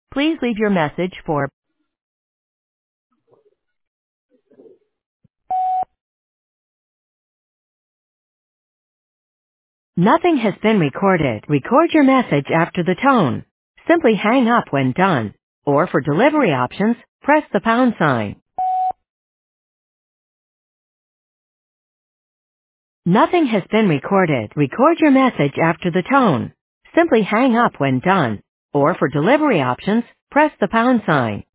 Please leave your message for nothing has been recorded. Record your message after the tone. Simply hang up when done. Or for delivery options, press the pound sign. Nothing has been recorded. Record your message after the tone. Simply hang up when done. Or for delivery options, press the pound sign.